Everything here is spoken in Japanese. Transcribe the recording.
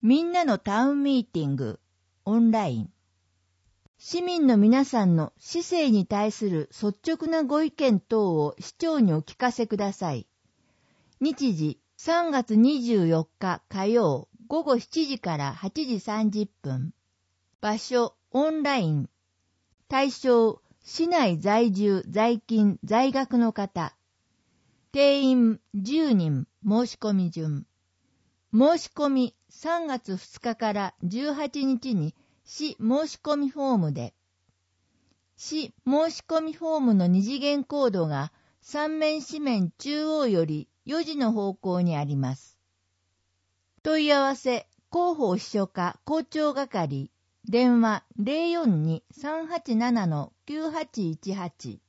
みんなのタウンミーティング、オンライン。市民の皆さんの市政に対する率直なご意見等を市長にお聞かせください。日時3月24日火曜午後7時から8時30分。場所オンライン。対象市内在住在勤在学の方。定員10人申し込み順。申し込み3月2日から18日に市申し込みフォームで。市申し込みフォームの二次元コードが三面四面中央より4時の方向にあります。問い合わせ広報秘書課校長係電話 042-387-9818